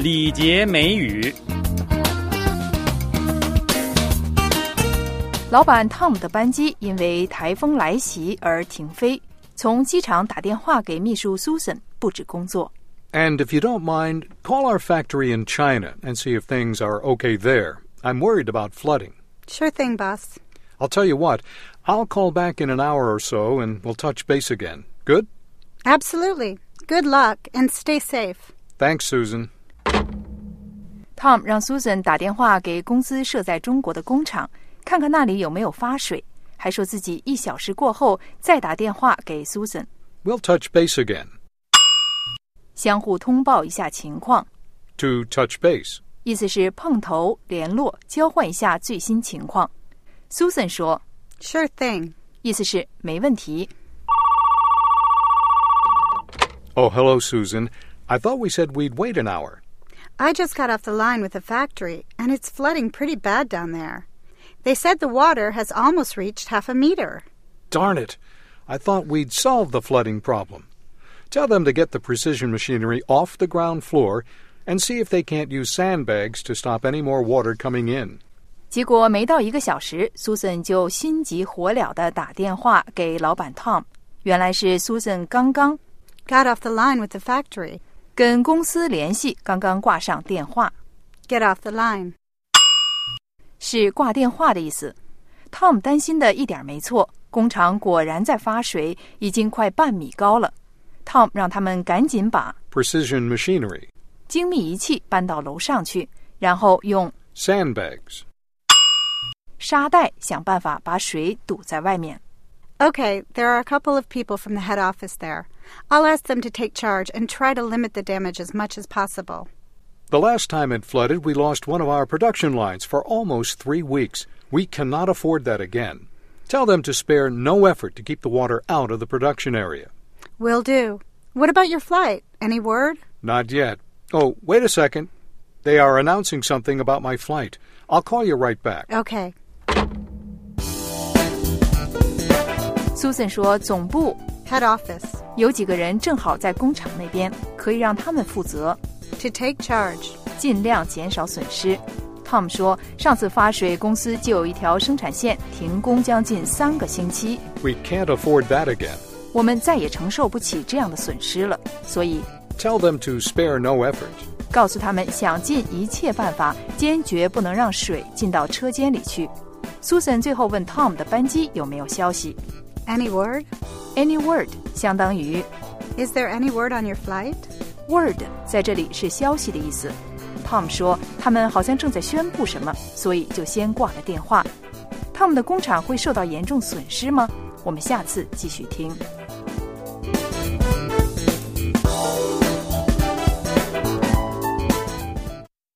礼节美语。 老板 Tom 的班机因为台风来袭而停飞，从机场打电话给秘书 Susan 布置工作。 And if you don't mind, call our factory in China and see if things are okay there. I'm worried about flooding. Sure thing, boss. I'll tell you what, I'll call back in an hour or so and we'll touch base again. Good? Absolutely. Good luck and stay safe. Thanks, Susan. Tom 让 Susan 打电话给公司设在中国的工厂，看看那里有没有发水，还说自己1小时过后再打电话给 Susan. We'll touch base again. 相互通报一下情况。 To touch base. 意思是碰头、联络、交换一下最新情况。Susan 说 Sure thing. 意思是没问题。 Oh, hello, Susan. I thought we said we'd wait an hour. I just got off the line with the factory, and it's flooding pretty bad down there. They said the water has almost reached half a meter. Darn it. I thought we'd solved the flooding problem. Tell them to get the precision machinery off the ground floor and see if they can't use sandbags to stop any more water coming in. 结果没到1个小时 Susan 就心急火燎地打电话给老板 Tom。 原来是 Susan 刚刚 Got off the line with the factory. 跟公司联系，刚刚挂上电话。 Get off the line. 是挂电话的意思。 Tom 担心的一点没错，工厂果然在发水，已经快半米高了。 Tom 让他们赶紧把 Precision machinery. 精密仪器搬到楼上去，然后用 Sandbags. 沙袋想办法把水堵在外面。 Okay, there are a couple of people from the head office there. I'll ask them to take charge and try to limit the damage as much as possible. The last time it flooded, we lost one of our production lines for almost 3 weeks. We cannot afford that again. Tell them to spare no effort to keep the water out of the production area. Will do. What about your flight? Any word? Not yet. Oh, wait a second. They are announcing something about my flight. I'll call you right back. Okay. Susan 说总部 Head office. 有几个人正好在工厂那边，可以让他们负责， To take charge. 尽量减少损失。 Tom 说上次发水公司就有一条生产线停工将近3个星期， We can't afford that again. 我们再也承受不起这样的损失了，所以 Tell them to spare no effort. 告诉他们想尽一切办法，坚决不能让水进到车间里去。 Susan 最后问 Tom 的班机有没有消息。 Any word? Any word 相当于 Is there any word on your flight? word 在这里是消息的意思。 Tom 说他们好像正在宣布什么，所以就先挂了电话。 Tom 的工厂会受到严重损失吗？我们下次继续听。